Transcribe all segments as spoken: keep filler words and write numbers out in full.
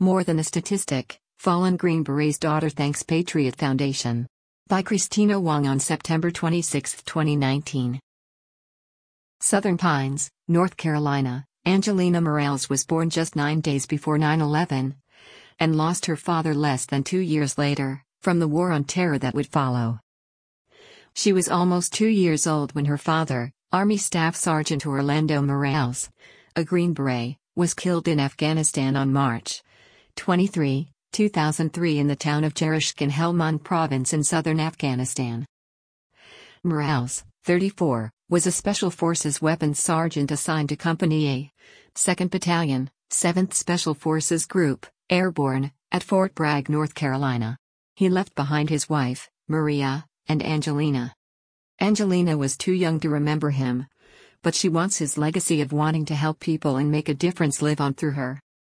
More Than a Statistic, Fallen Green Beret's Daughter Thanks Patriot Foundation. By Christina Wong on September twenty-sixth, twenty nineteen. Southern Pines, North Carolina. Angelina Morales was born just nine days before nine eleven and lost her father less than two years later, from the war on terror that would follow. She was almost two years old when her father, Army Staff Sergeant Orlando Morales, a Green Beret, was killed in Afghanistan on March twenty-third, two thousand three in the town of Jerishk in Helmand Province in southern Afghanistan. Morales, thirty-four, was a Special Forces Weapons Sergeant assigned to Company A, second Battalion, seventh Special Forces Group, Airborne, at Fort Bragg, North Carolina. He left behind his wife, Maria, and Angelina. Angelina was too young to remember him, but she wants his legacy of wanting to help people and make a difference live on through her.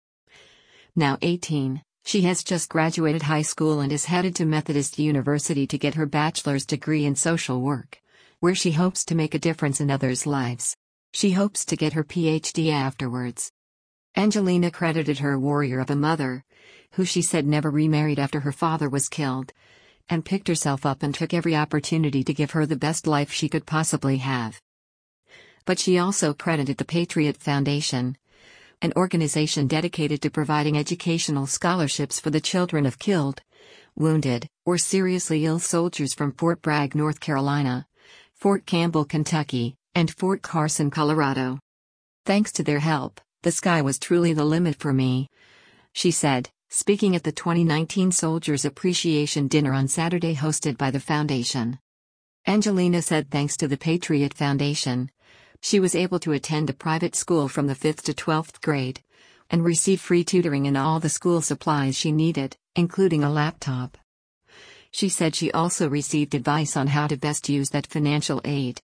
Now eighteen, she has just graduated high school and is headed to Methodist University to get her bachelor's degree in social work, where she hopes to make a difference in others' lives. She hopes to get her P H D afterwards. Angelina credited her warrior of a mother, who she said never remarried after her father was killed, and picked herself up and took every opportunity to give her the best life she could possibly have. But she also credited the Patriot Foundation, an organization dedicated to providing educational scholarships for the children of killed, wounded, or seriously ill soldiers from Fort Bragg, North Carolina, Fort Campbell, Kentucky, and Fort Carson, Colorado. Thanks to their help, the sky was truly the limit for me, she said, speaking at the twenty nineteen Soldiers Appreciation Dinner on Saturday hosted by the foundation. Angelina said thanks to the Patriot Foundation, she was able to attend a private school from the fifth to twelfth grade, and receive free tutoring and all the school supplies she needed, including a laptop. She said she also received advice on how to best use that financial aid.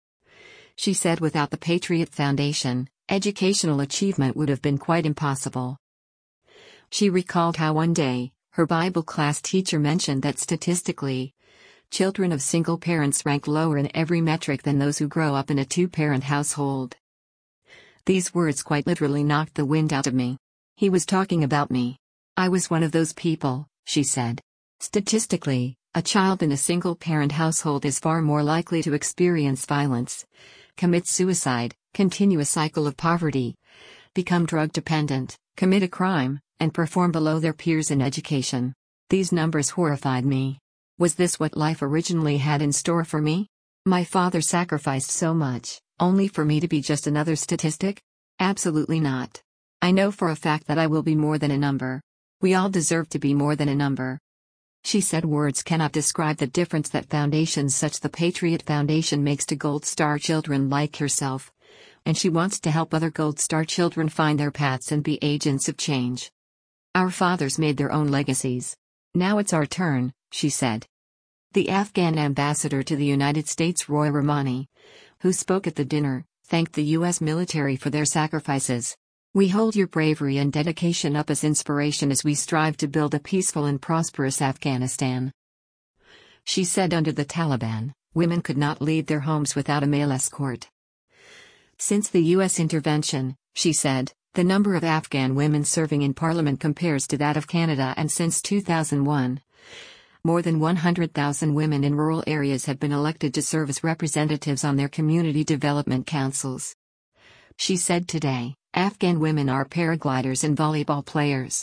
She said without the Patriot Foundation, educational achievement would have been quite impossible. She recalled how one day, her Bible class teacher mentioned that statistically, children of single parents rank lower in every metric than those who grow up in a two-parent household. These words quite literally knocked the wind out of me. He was talking about me. I was one of those people, she said. Statistically, a child in a single-parent household is far more likely to experience violence, commit suicide, continue a cycle of poverty, become drug-dependent, commit a crime, and perform below their peers in education. These numbers horrified me. Was this what life originally had in store for me? My father sacrificed so much, only for me to be just another statistic? Absolutely not. I know for a fact that I will be more than a number. We all deserve to be more than a number. She said words cannot describe the difference that foundations such as the Patriot Foundation makes to Gold Star children like herself, and she wants to help other Gold Star children find their paths and be agents of change. Our fathers made their own legacies. Now it's our turn, she said. The Afghan ambassador to the United States, Roy Ramani, who spoke at the dinner, thanked the U S military for their sacrifices. We hold your bravery and dedication up as inspiration as we strive to build a peaceful and prosperous Afghanistan. She said under the Taliban, women could not leave their homes without a male escort. Since the U S intervention, she said, the number of Afghan women serving in parliament compares to that of Canada, and since two thousand one, more than one hundred thousand women in rural areas have been elected to serve as representatives on their community development councils. She said today, Afghan women are paragliders and volleyball players.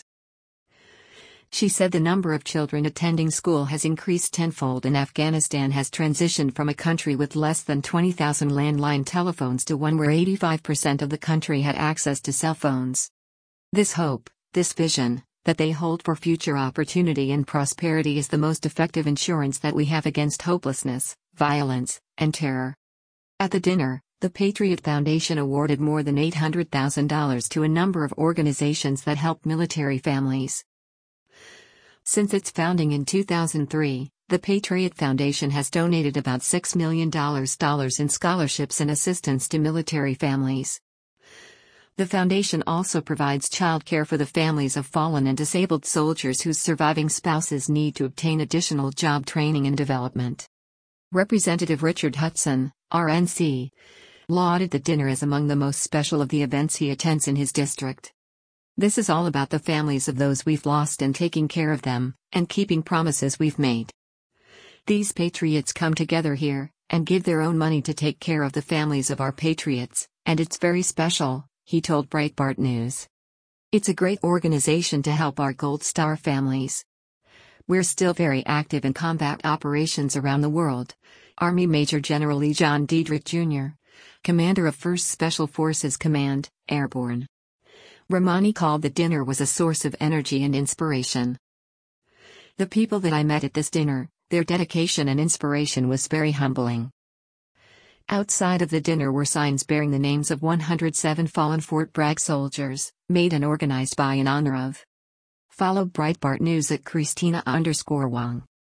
She said the number of children attending school has increased tenfold and Afghanistan has transitioned from a country with less than twenty thousand landline telephones to one where eighty-five percent of the country had access to cell phones. This hope, this vision, that they hold for future opportunity and prosperity is the most effective insurance that we have against hopelessness, violence, and terror. At the dinner, the Patriot Foundation awarded more than eight hundred thousand dollars to a number of organizations that help military families. Since its founding in two thousand three, the Patriot Foundation has donated about six million dollars in scholarships and assistance to military families. The foundation also provides child care for the families of fallen and disabled soldiers whose surviving spouses need to obtain additional job training and development. Representative Richard Hudson, R N C, lauded the dinner as among the most special of the events he attends in his district. This is all about the families of those we've lost and taking care of them, and keeping promises we've made. These patriots come together here, and give their own money to take care of the families of our patriots, and it's very special, he told Breitbart News. It's a great organization to help our Gold Star families. We're still very active in combat operations around the world. Army Major General E. John Diedrich Junior, commander of first Special Forces Command, Airborne. Rahmani called the dinner was a source of energy and inspiration. The people that I met at this dinner, their dedication and inspiration was very humbling. Outside of the dinner were signs bearing the names of one hundred seven fallen Fort Bragg soldiers, made and organized by in honor of. Follow Breitbart News at Christina underscore Wong.